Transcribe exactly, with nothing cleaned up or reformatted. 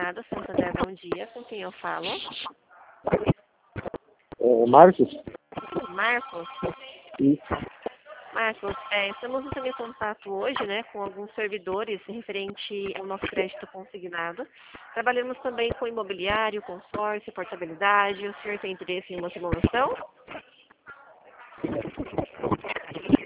Consignado, Santander, bom dia. Com quem eu falo? É, Marcos? Marcos? Isso. Marcos, é, estamos entrando em contato hoje, né, com alguns servidores referente ao nosso crédito consignado. Trabalhamos também com imobiliário, consórcio, portabilidade. O senhor tem interesse em uma simulação?